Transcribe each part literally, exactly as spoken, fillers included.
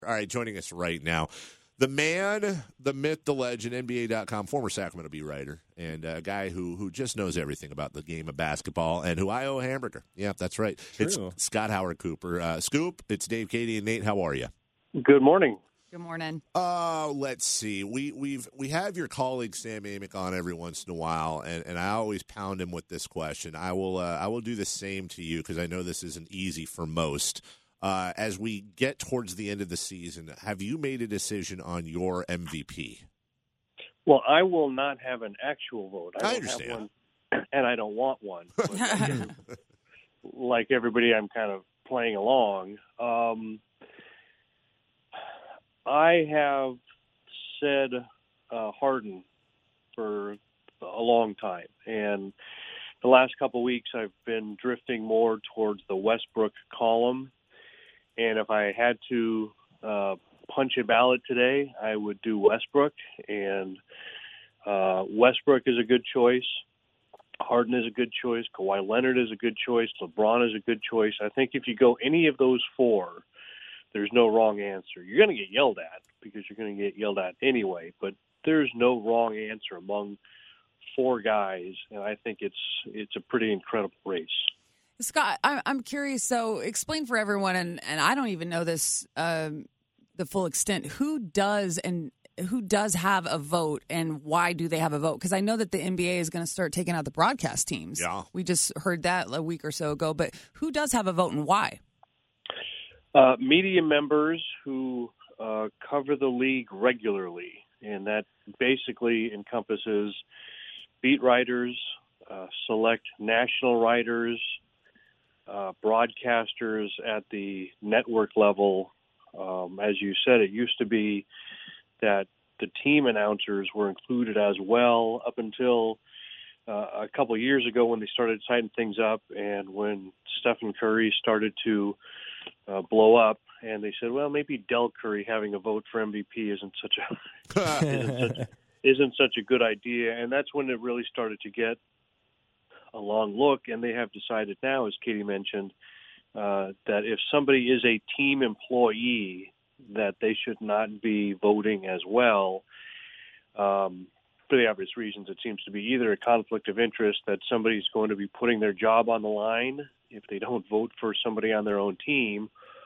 All right, joining us right now, the man, the myth, the legend, N B A dot com, former Sacramento beat writer, and a guy who who just knows everything about the game of basketball, and who I owe a hamburger. Yeah, that's right. True. It's Scott Howard Cooper. Uh, Scoop, it's Dave, Katie, and Nate. How are you? Good morning. Good morning. Uh, let's see. We we've we have your colleague Sam Amick on every once in a while, and, and I always pound him with this question. I will uh, I will do the same to you because I know this isn't easy for most. Uh, as we get towards the end of the season, have you made a decision on your M V P? Well, I will not have an actual vote. I, I don't understand. have one, and I don't want one. But like everybody, I'm kind of playing along. Um, I have said uh, Harden for a long time, and the last couple of weeks I've been drifting more towards the Westbrook column. And if I had to uh, punch a ballot today, I would do Westbrook. And uh, Westbrook is a good choice. Harden is a good choice. Kawhi Leonard is a good choice. LeBron is a good choice. I think if you go any of those four, there's no wrong answer. You're going to get yelled at because you're going to get yelled at anyway. But there's no wrong answer among four guys, and I think it's it's a pretty incredible race. Scott, I'm I'm curious. So, explain for everyone, and, and I don't even know this um, the full extent. Who does and who does have a vote, and why do they have a vote? Because I know that the N B A is going to start taking out the broadcast teams. Yeah, we just heard that a week or so ago. But who does have a vote, and why? Uh, media members who uh, cover the league regularly, and that basically encompasses beat writers, uh, select national writers, Uh, broadcasters at the network level. Um, as you said, it used to be that the team announcers were included as well up until uh, a couple of years ago when they started tightening things up, and when Stephen Curry started to uh, blow up, and they said, well, maybe Del Curry having a vote for M V P isn't such a isn't, such, isn't such a good idea, and that's when it really started to get a long look, and they have decided now, as Katie mentioned, uh, that if somebody is a team employee, that they should not be voting as well. Um, for the obvious reasons, it seems to be either a conflict of interest that somebody's going to be putting their job on the line if they don't vote for somebody on their own team,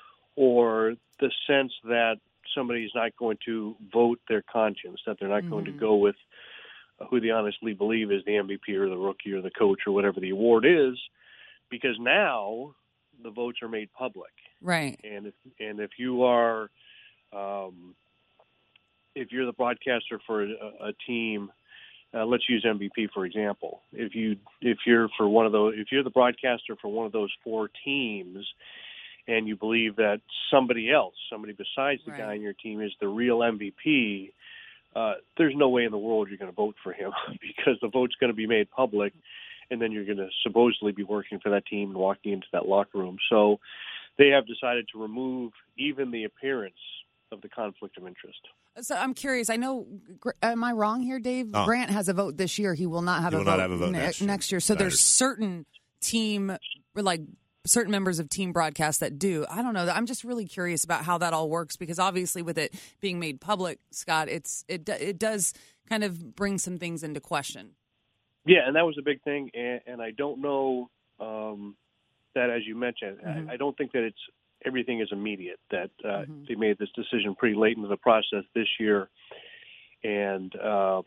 or the sense that somebody's not going to vote their conscience, that they're not mm-hmm. going to go with who they honestly believe is the M V P or the rookie or the coach or whatever the award is, because now the votes are made public. Right. And if, and if you are, um, if you're the broadcaster for a, a team, uh, let's use M V P for example. If you if you're for one of those, if you're the broadcaster for one of those four teams, and you believe that somebody else, somebody besides the right. guy on your team, is the real M V P. Uh, there's no way in the world you're going to vote for him because the vote's going to be made public, and then you're going to supposedly be working for that team and walking into that locker room. So they have decided to remove even the appearance of the conflict of interest. So I'm curious. I know, am I wrong here, Dave? Oh. Grant has a vote this year. He will not have, he a, will vote not have a vote ne- next year. Next year. So That there's is- certain team, like certain members of team broadcasts that do. I don't know. I'm just really curious about how that all works because obviously with it being made public, Scott, it's it it does kind of bring some things into question. Yeah, and that was a big thing, and, and I don't know um, that, as you mentioned, mm-hmm. I, I don't think that it's everything is immediate, that uh, mm-hmm. they made this decision pretty late into the process this year, and um,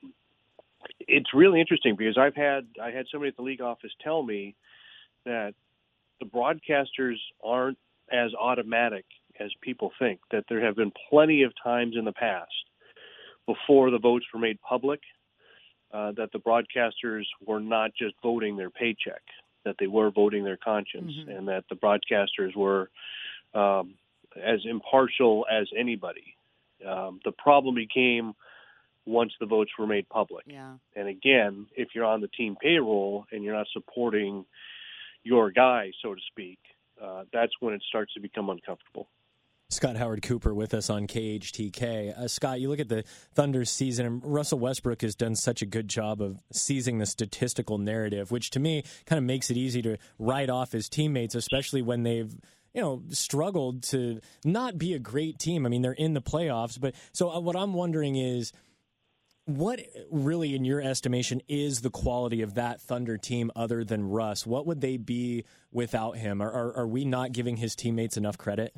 it's really interesting because I've had I had somebody at the league office tell me that the broadcasters aren't as automatic as people think, that there have been plenty of times in the past before the votes were made public uh, that the broadcasters were not just voting their paycheck, that they were voting their conscience, mm-hmm. and that the broadcasters were um, as impartial as anybody. Um, the problem became once the votes were made public. Yeah. And again, if you're on the team payroll and you're not supporting your guy, so to speak, uh, that's when it starts to become uncomfortable. Scott Howard Cooper with us on K H T K. Uh, Scott, you look at the Thunder's season, and Russell Westbrook has done such a good job of seizing the statistical narrative, which to me kind of makes it easy to write off his teammates, especially when they've you know, struggled to not be a great team. I mean, they're in the playoffs, but so what I'm wondering is, what really, in your estimation, is the quality of that Thunder team other than Russ? What would they be without him? Are, are, are we not giving his teammates enough credit?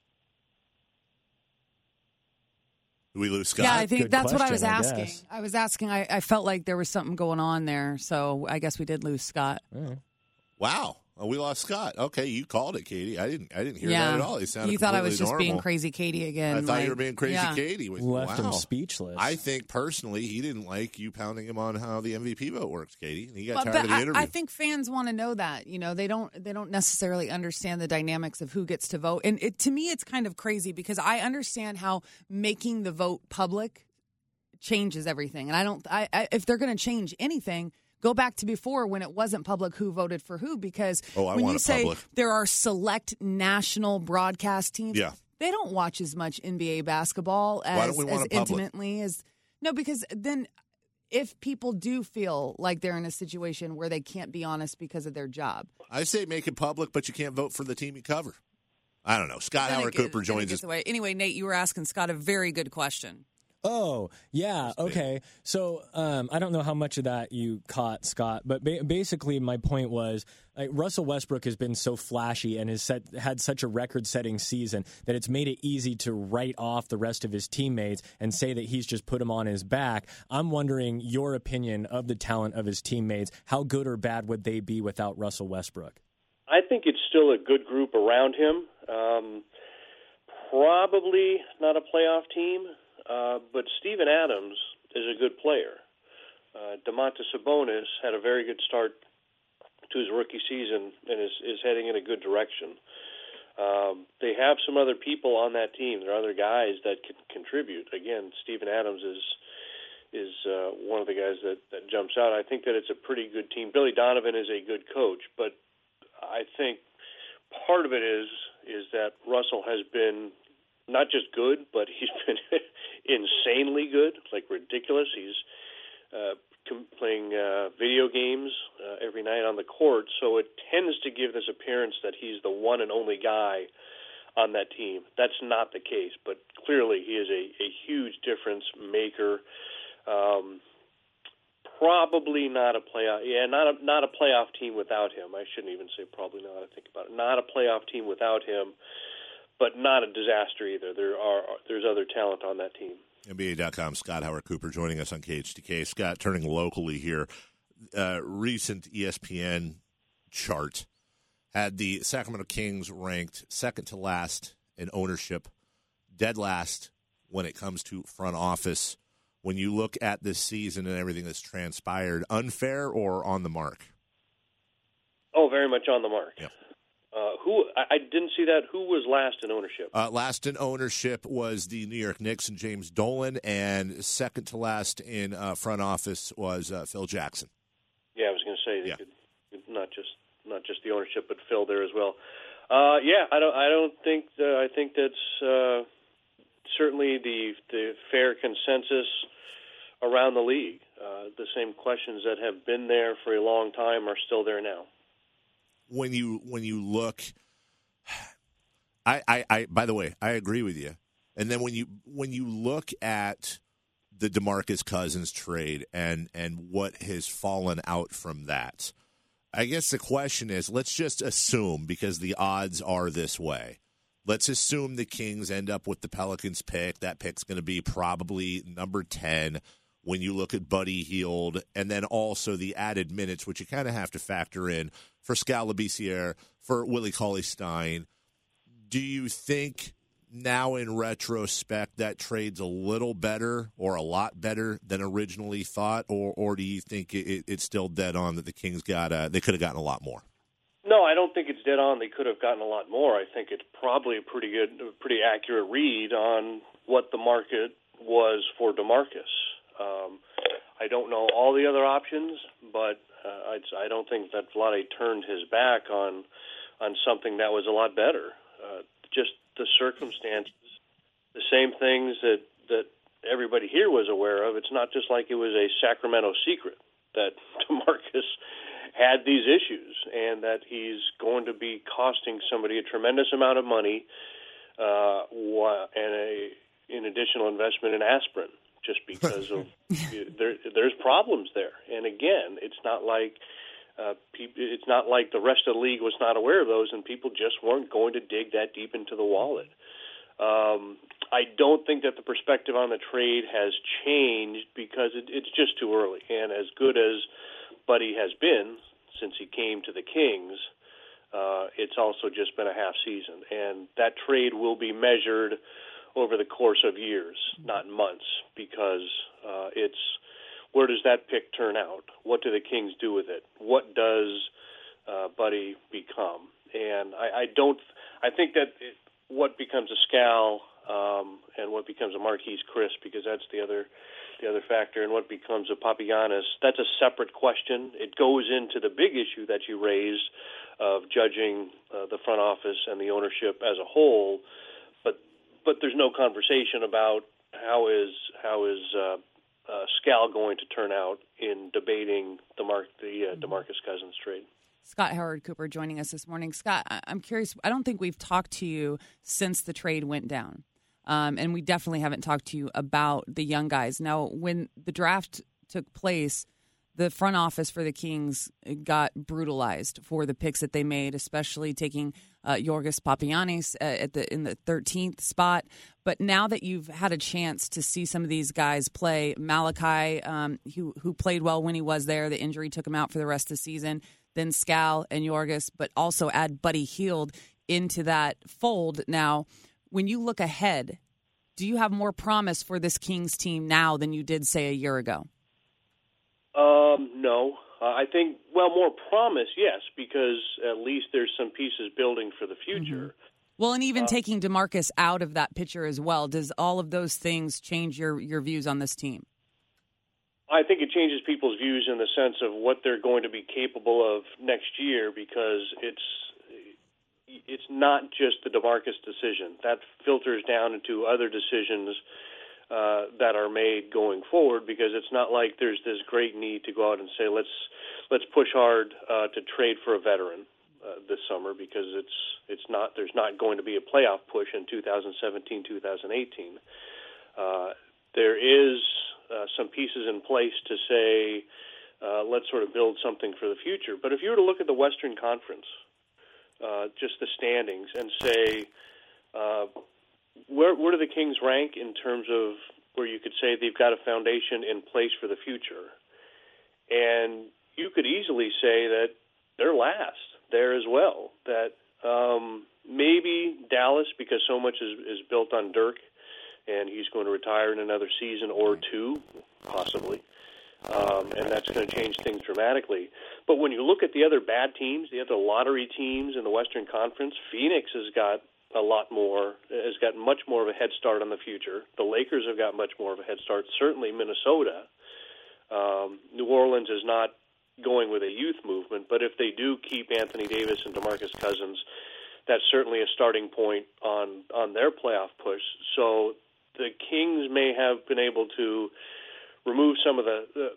Do we lose Scott? Yeah, I think Good that's what I was question, I asking. guess. I, was asking. I, I felt like there was something going on there, so I guess we did lose Scott. Oh. Wow. Oh, we lost Scott. Okay, you called it, Katie. I didn't. I didn't hear Yeah. that at all. He sounded You thought I was completely just normal. being crazy Katie again. I thought like, you were being crazy, yeah. Katie. Was, Left wow. him speechless. I think personally, he didn't like you pounding him on how the M V P vote works, Katie. He got But, tired but of the I, interview. I think fans want to know that. You know, they don't. They don't necessarily understand the dynamics of who gets to vote. And it, to me, it's kind of crazy because I understand how making the vote public changes everything. And I don't. I, I if they're going to change anything, go back to before when it wasn't public who voted for who, because Oh, I when want you it say public. there are select national broadcast teams, Yeah. they don't watch as much N B A basketball Why as, don't we want as it public? intimately as no, because then if people do feel like they're in a situation where they can't be honest because of their job, I say make it public, but you can't vote for the team you cover. I don't know. Scott then Howard it get- Cooper then it joins gets us. away. Anyway, Nate, you were asking Scott a very good question. Oh, yeah. Okay. So um, I don't know how much of that you caught, Scott, but ba- basically my point was like, Russell Westbrook has been so flashy and has set, had such a record-setting season that it's made it easy to write off the rest of his teammates and say that he's just put him on his back. I'm wondering your opinion of the talent of his teammates. How good or bad would they be without Russell Westbrook? I think it's still a good group around him. Um, probably not a playoff team, uh, but Steven Adams is a good player. Uh, Domantas Sabonis had a very good start to his rookie season and is, is heading in a good direction. Um, they have some other people on that team. There are other guys that can contribute. Again, Steven Adams is is uh, one of the guys that, that jumps out. I think that it's a pretty good team. Billy Donovan is a good coach, but I think part of it is is that Russell has been not just good, but he's been insanely good, like ridiculous. He's uh, com- playing uh, video games uh, every night on the court, so it tends to give this appearance that he's the one and only guy on that team. That's not the case, but clearly he is a, a huge difference maker. Um, probably not a playoff. Yeah, not a not a playoff team without him. I shouldn't even say probably not. I think about it. Not a playoff team without him, but not a disaster either. There are there's other talent on that team. N B A dot com, Scott Howard Cooper joining us on K H T K. Scott, turning locally here, uh, recent E S P N chart had the Sacramento Kings ranked second to last in ownership, dead last when it comes to front office. When you look at this season and everything that's transpired, unfair or on the mark? Oh, very much on the mark. Yep. Uh, who I, I didn't see that. Who was last in ownership? Uh, last in ownership was the New York Knicks and James Dolan, and second to last in uh, front office was uh, Phil Jackson. Yeah, I was going to say they Yeah. could, not just not just the ownership, but Phil there as well. Uh, yeah, I don't I don't think that, I think that's uh, certainly the the fair consensus around the league. Uh, the same questions that have been there for a long time are still there now. When you when you look, I, I, I by the way, I agree with you. And then when you when you look at the DeMarcus Cousins trade and and what has fallen out from that, I guess the question is, let's just assume, because the odds are this way, let's assume the Kings end up with the Pelicans pick. That pick's going to be probably number ten. When you look at Buddy Hield, and then also the added minutes, which you kind of have to factor in for Skal Labissiere, for Willie Cauley-Stein, do you think now in retrospect that trade's a little better or a lot better than originally thought, or or do you think it, it's still dead on that the Kings got uh, they could have gotten a lot more? No, I don't think it's dead on. They could have gotten a lot more. I think it's probably a pretty good, a pretty accurate read on what the market was for DeMarcus. Um, I don't know all the other options, but uh, I'd, I don't think that Vlade turned his back on on something that was a lot better. Uh, just the circumstances, the same things that, that everybody here was aware of. It's not just like it was a Sacramento secret that DeMarcus had these issues, and that he's going to be costing somebody a tremendous amount of money uh, and a an additional investment in aspirin, just because of there, there's problems there. And again, it's not like uh, pe- it's not like the rest of the league was not aware of those, and people just weren't going to dig that deep into the wallet. Um, I don't think that the perspective on the trade has changed because it, it's just too early. And as good as Buddy has been since he came to the Kings, uh, it's also just been a half season. And that trade will be measured over the course of years, not months, because uh, it's where does that pick turn out? What do the Kings do with it? What does uh, Buddy become? And I, I don't. I think that it, what becomes a Skal um, and what becomes a Marquise Chris, because that's the other the other factor, and what becomes a Papagiannis, that's a separate question. It goes into the big issue that you raised of judging uh, the front office and the ownership as a whole, but but there's no conversation about how is how is uh, uh, Skal going to turn out in debating the Mark the uh, DeMarcus Cousins trade. Scott Howard Cooper joining us this morning. Scott, I'm curious. I don't think we've talked to you since the trade went down. Um, and we definitely haven't talked to you about the young guys. Now, when the draft took place, the front office for the Kings got brutalized for the picks that they made, especially taking uh, Yorgos Papagiannis at the in the thirteenth spot. But now that you've had a chance to see some of these guys play, Malachi, um, who, who played well when he was there, the injury took him out for the rest of the season, then Skal and Yorgos, but also add Buddy Hield into that fold. Now, when you look ahead, do you have more promise for this Kings team now than you did, say, a year ago? Um, no. Uh, I think, well, more promise, yes, because at least there's some pieces building for the future. Mm-hmm. Well, and even uh, taking DeMarcus out of that picture as well, does all of those things change your, your views on this team? I think it changes people's views in the sense of what they're going to be capable of next year, because it's it's not just the DeMarcus decision. That filters down into other decisions uh, that are made going forward, because it's not like there's this great need to go out and say, let's let's push hard uh, to trade for a veteran uh, this summer, because it's it's not there's not going to be a playoff push in two thousand seventeen, two thousand eighteen. Uh, there is Uh, some pieces in place to say, uh, let's sort of build something for the future. But if you were to look at the Western Conference, uh, just the standings, and say, uh, where, where do the Kings rank in terms of where you could say they've got a foundation in place for the future? And you could easily say that they're last there as well, that um, maybe Dallas, because so much is, is built on Dirk, and he's going to retire in another season or two, possibly. Um, and that's going to change things dramatically. But when you look at the other bad teams, the other lottery teams in the Western Conference, Phoenix has got a lot more, has got much more of a head start on the future. The Lakers have got much more of a head start. Certainly Minnesota. Um, New Orleans is not going with a youth movement, but if they do keep Anthony Davis and DeMarcus Cousins, that's certainly a starting point on, on their playoff push. So the Kings may have been able to remove some of the, the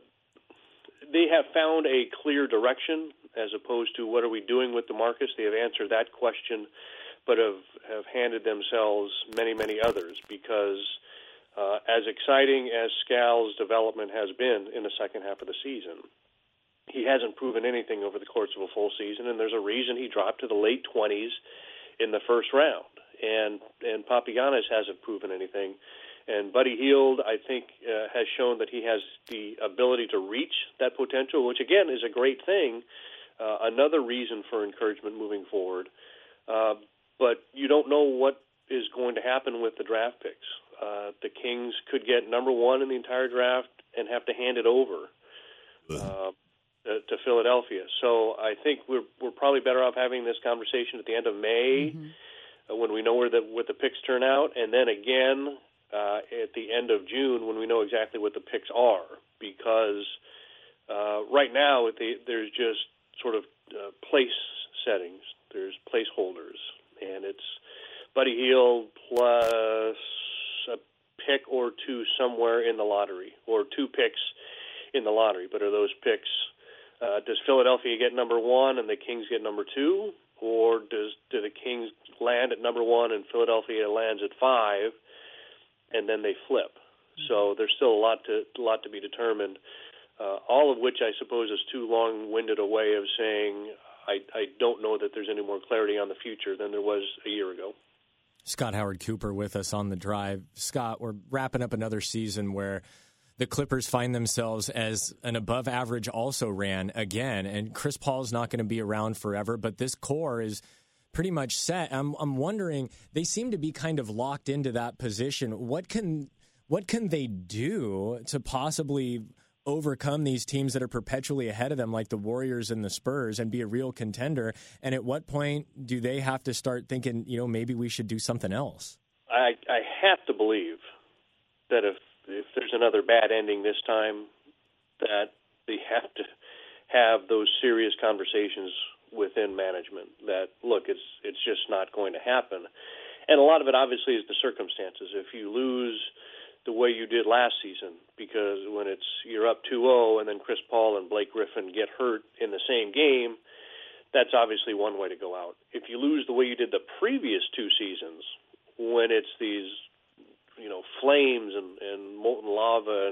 – they have found a clear direction as opposed to what are we doing with DeMarcus. They have answered that question, but have, have handed themselves many, many others, because uh, as exciting as Skal's development has been in the second half of the season, he hasn't proven anything over the course of a full season, and there's a reason he dropped to the late twenties in the first round. And and Papagiannis hasn't proven anything. And Buddy Hield, I think, uh, has shown that he has the ability to reach that potential, which, again, is a great thing, uh, another reason for encouragement moving forward. Uh, but you don't know what is going to happen with the draft picks. Uh, the Kings could get number one in the entire draft and have to hand it over uh, to, to Philadelphia. So I think we're we're probably better off having this conversation at the end of May, mm-hmm. when we know where the what the picks turn out, and then again uh, at the end of June when we know exactly what the picks are. Because uh, right now the, there's just sort of uh, place settings, there's placeholders, and it's Buddy Hield plus a pick or two somewhere in the lottery, or two picks in the lottery. But are those picks Uh, does Philadelphia get number one and the Kings get number two, or does do the Kings land at number one and Philadelphia lands at five, and then they flip? So there's still a lot to a lot to be determined. Uh, all of which I suppose is too long-winded a way of saying I, I don't know that there's any more clarity on the future than there was a year ago. Scott Howard Cooper with us on The Drive. Scott, we're wrapping up another season where the Clippers find themselves as an above-average also-ran again, and Chris Paul's not going to be around forever, but this core is pretty much set. I'm, I'm wondering, they seem to be kind of locked into that position. What can what can they do to possibly overcome these teams that are perpetually ahead of them, like the Warriors and the Spurs, and be a real contender? And at what point do they have to start thinking, you know, maybe we should do something else? I, I have to believe that if if there's another bad ending this time, that they have to have those serious conversations within management that, look, it's it's just not going to happen. And a lot of it, obviously, is the circumstances. If you lose the way you did last season, because when it's you're up two oh and then Chris Paul and Blake Griffin get hurt in the same game, that's obviously one way to go out. If you lose the way you did the previous two seasons, when it's these, you know, flames and, and molten lava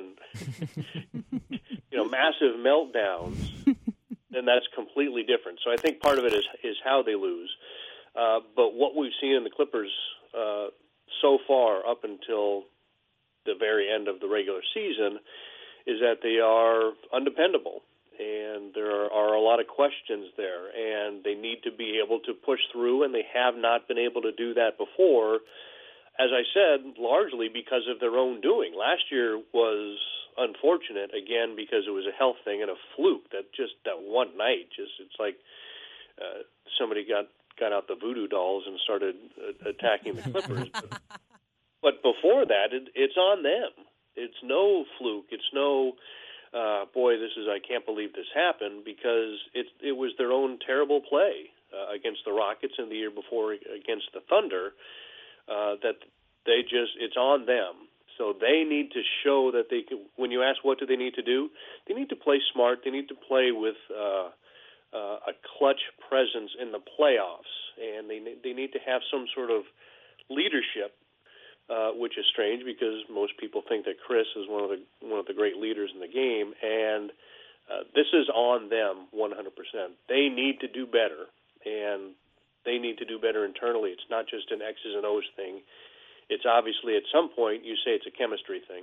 and, you know, massive meltdowns, then that's completely different. So I think part of it is, is how they lose. Uh, but what we've seen in the Clippers uh, so far up until the very end of the regular season is that they are undependable, and there are a lot of questions there, and they need to be able to push through, and they have not been able to do that before, as I said, largely because of their own doing. Last year was unfortunate, again, because it was a health thing and a fluke that just that one night, just it's like uh, somebody got, got out the voodoo dolls and started uh, attacking the Clippers. but, But before that, it, it's on them. It's no fluke. It's no, uh, boy, this is, I can't believe this happened, because it, it was their own terrible play uh, against the Rockets and the year before against the Thunder uh, that they just, it's on them. So they need to show that they can, when you ask what do they need to do, they need to play smart. They need to play with uh, uh, a clutch presence in the playoffs, and they they need to have some sort of leadership. Uh, which is strange because most people think that Chris is one of the one of the great leaders in the game, and uh, this is on them one hundred percent. They need to do better, and they need to do better internally. It's not just an X's and O's thing. It's obviously at some point you say it's a chemistry thing.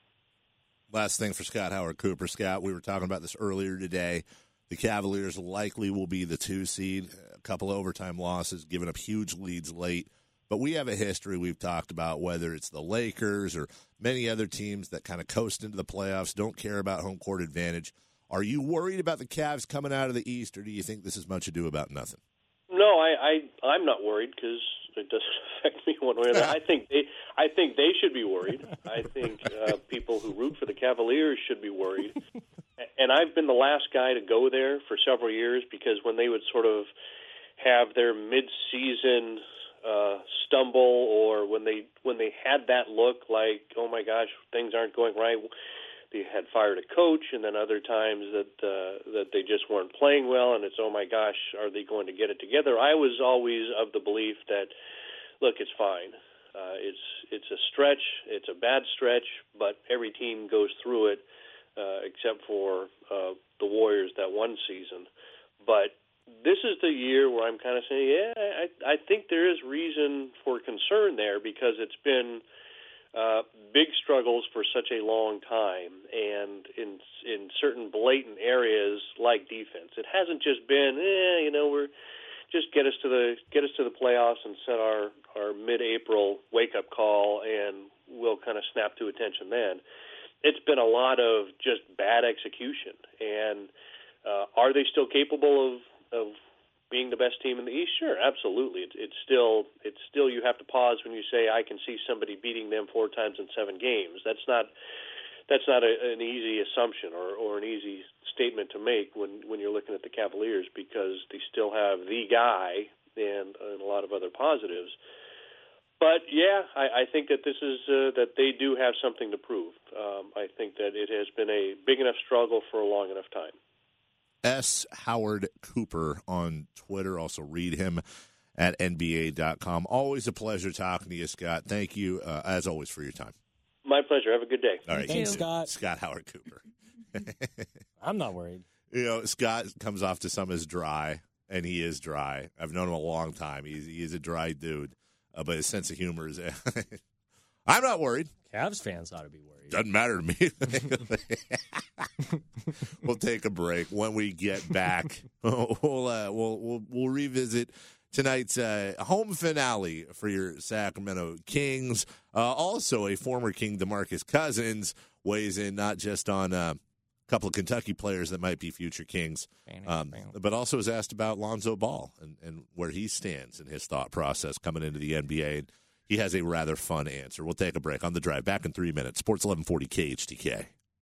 Last thing for Scott Howard Cooper. Scott, we were talking about this earlier today. The Cavaliers likely will be the two seed. A couple of overtime losses, giving up huge leads late. But we have a history we've talked about, whether it's the Lakers or many other teams that kind of coast into the playoffs, don't care about home court advantage. Are you worried about the Cavs coming out of the East, or do you think this is much ado about nothing? No, I, I I'm not worried because it doesn't affect me one way or another. I think they I think they should be worried. I think uh, people who root for the Cavaliers should be worried. And I've been the last guy to go there for several years, because when they would sort of have their mid-season Uh, stumble, or when they when they had that look like, oh my gosh, things aren't going right. They had fired a coach, and then other times that uh, that they just weren't playing well, and it's, oh my gosh, are they going to get it together? I was always of the belief that, look, it's fine. Uh, it's it's a stretch, it's a bad stretch, but every team goes through it, uh, except for uh, the Warriors that one season. But this is the year where I'm kind of saying, yeah, I, I think there is reason for concern there, because it's been uh, big struggles for such a long time, and in in certain blatant areas like defense, it hasn't just been, eh, you know, we're just get us to the get us to the playoffs and set our our mid-April wake-up call, and we'll kind of snap to attention then. It's been a lot of just bad execution, and uh, are they still capable of of being the best team in the East? Sure, absolutely. It's, it's still it's still you have to pause when you say I can see somebody beating them four times in seven games. That's not that's not a, an easy assumption or, or an easy statement to make when, when you're looking at the Cavaliers, because they still have the guy and, and a lot of other positives. But yeah, I, I think that this is uh, that they do have something to prove. Um, I think that it has been a big enough struggle for a long enough time. S. Howard Cooper on Twitter. Also read him at N B A dot com. Always a pleasure talking to you, Scott. Thank you, uh, as always, for your time. My pleasure. Have a good day. All right. Thanks, Scott. Scott Howard Cooper. I'm not worried. You know, Scott comes off to some as dry, and he is dry. I've known him a long time. He's, he's a dry dude, uh, but his sense of humor is – I'm not worried. Cavs fans ought to be worried. Doesn't matter to me. We'll take a break. When we get back, we'll, uh, we'll, we'll, we'll revisit – tonight's uh, home finale for your Sacramento Kings. Uh, also, a former King, DeMarcus Cousins, weighs in not just on uh, a couple of Kentucky players that might be future Kings, um, but also is asked about Lonzo Ball and, and where he stands in his thought process coming into the N B A. He has a rather fun answer. We'll take a break on the drive. Back in three minutes. Sports eleven forty K H T K.